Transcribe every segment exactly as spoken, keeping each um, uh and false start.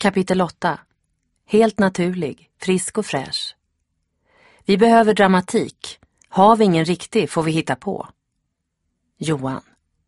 Kapitel åtta. Helt naturlig, frisk och fräsch. Vi behöver dramatik. Har vi ingen riktig får vi hitta på. Johan.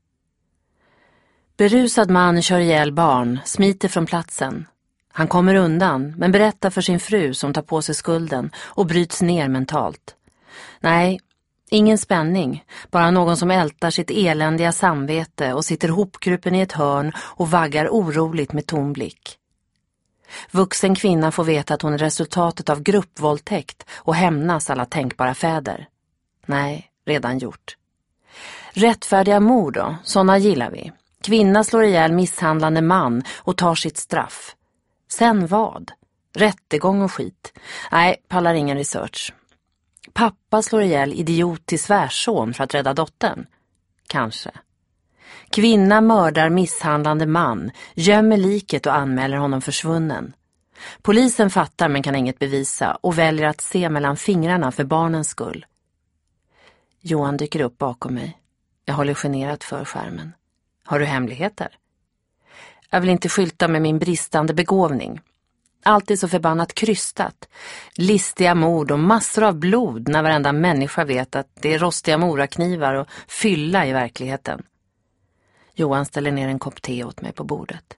Berusad man kör ihjäl barn, smiter från platsen. Han kommer undan, men berättar för sin fru som tar på sig skulden och bryts ner mentalt. Nej, ingen spänning, bara någon som ältar sitt eländiga samvete och sitter hopkrupen i ett hörn och vaggar oroligt med tom blick. Vuxen kvinna får veta att hon är resultatet av gruppvåldtäkt och hämnas alla tänkbara fäder. Nej, redan gjort. Rättfärdiga mord då, sådana gillar vi. Kvinna slår ihjäl misshandlande man och tar sitt straff. Sen vad? Rättegång och skit. Nej, pallar ingen research. Pappa slår ihjäl idiot till svärson för att rädda dottern. Kanske. Kvinna mördar misshandlande man, gömmer liket och anmäler honom försvunnen. Polisen fattar men kan inget bevisa och väljer att se mellan fingrarna för barnens skull. Johan dyker upp bakom mig. Jag håller generat för skärmen. Har du hemligheter? Jag vill inte skylta med min bristande begåvning. Alltid så förbannat krystat. Listiga mord och massor av blod när varenda människa vet att det är rostiga moraknivar och fylla i verkligheten. Johan ställer ner en kopp te åt mig på bordet.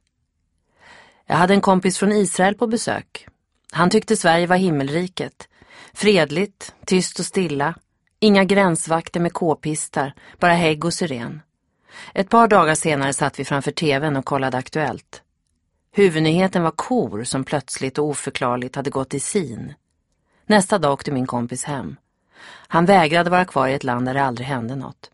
Jag hade en kompis från Israel på besök. Han tyckte Sverige var himmelriket. Fredligt, tyst och stilla. Inga gränsvakter med k-pistar, bara hägg och syren. Ett par dagar senare satt vi framför tvn och kollade Aktuellt. Huvudnyheten var kor som plötsligt och oförklarligt hade gått i sin. Nästa dag åkte min kompis hem. Han vägrade vara kvar i ett land där det aldrig hände något.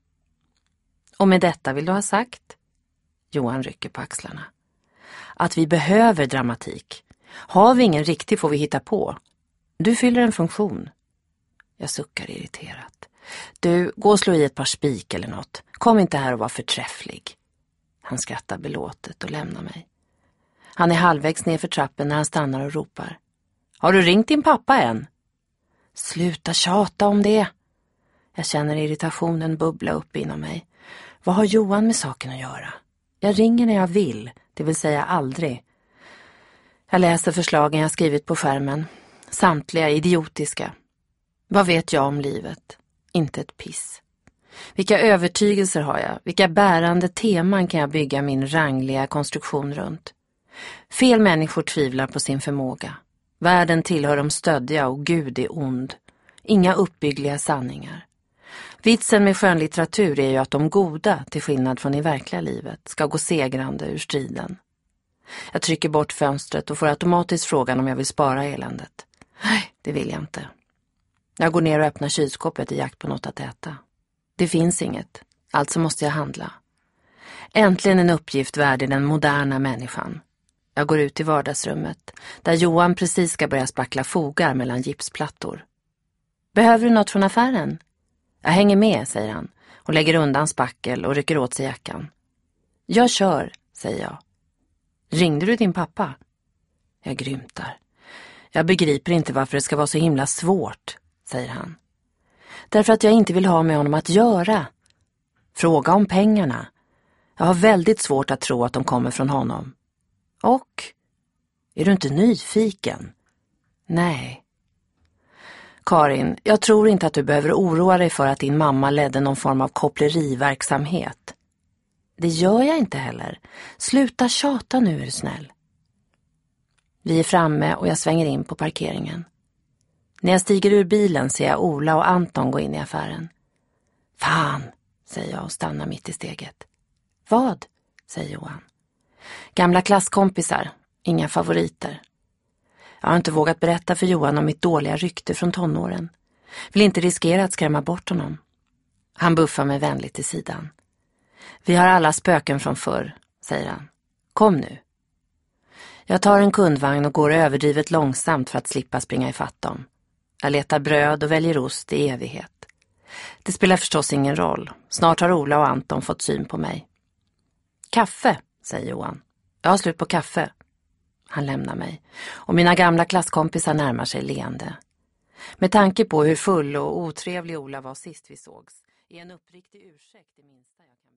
Och med detta vill du ha sagt? Johan rycker på axlarna. Att vi behöver dramatik. Har vi ingen riktig får vi hitta på. Du fyller en funktion. Jag suckar irriterat. Du, gå och slå i ett par spik eller något. Kom inte här och var förträfflig. Han skrattar belåtet och lämnar mig. Han är halvvägs ner för trappen när han stannar och ropar. Har du ringt din pappa än? Sluta tjata om det. Jag känner irritationen bubbla upp inom mig. Vad har Johan med saken att göra? Jag ringer när jag vill, det vill säga aldrig. Jag läser förslagen jag skrivit på skärmen. Samtliga idiotiska. Vad vet jag om livet? Inte ett piss. Vilka övertygelser har jag? Vilka bärande teman kan jag bygga min rangliga konstruktion runt? Fel människor tvivlar på sin förmåga. Världen tillhör de stödja och Gud är ond. Inga uppbyggliga sanningar. Vitsen med skönlitteratur är ju att de goda, till skillnad från i verkliga livet, ska gå segrande ur striden. Jag trycker bort fönstret och får automatiskt frågan om jag vill spara eländet. Nej, det vill jag inte. Jag går ner och öppnar kylskåpet i jakt på något att äta. Det finns inget, alltså måste jag handla. Äntligen en uppgift värd i den moderna människan. Jag går ut i vardagsrummet, där Johan precis ska börja spackla fogar mellan gipsplattor. Behöver du något från affären? Jag hänger med, säger han, och lägger undan spackel och rycker åt sig jackan. Jag kör, säger jag. Ringde du din pappa? Jag grymtar. Jag begriper inte varför det ska vara så himla svårt, säger han. Därför att jag inte vill ha med honom att göra. Fråga om pengarna. Jag har väldigt svårt att tro att de kommer från honom. Och? Är du inte nyfiken? Nej. Karin, jag tror inte att du behöver oroa dig för att din mamma ledde någon form av koppleriverksamhet. Det gör jag inte heller. Sluta tjata nu, är du snäll. Vi är framme och jag svänger in på parkeringen. När jag stiger ur bilen ser jag Ola och Anton gå in i affären. Fan, säger jag och stannar mitt i steget. Vad? Säger Johan. Gamla klasskompisar, inga favoriter. Jag har inte vågat berätta för Johan om mitt dåliga rykte från tonåren. Vill inte riskera att skrämma bort honom. Han buffar mig vänligt till sidan. Vi har alla spöken från förr, säger han. Kom nu. Jag tar en kundvagn och går överdrivet långsamt för att slippa springa ifatt dem. Jag letar bröd och väljer ost i evighet. Det spelar förstås ingen roll. Snart har Ola och Anton fått syn på mig. Kaffe, säger Johan. Jag har slut på kaffe. Han lämnar mig. Och mina gamla klasskompisar närmar sig leende. Med tanke på hur full och otrevlig Ola var sist vi sågs, är en uppriktig ursäkt det minsta jag kan...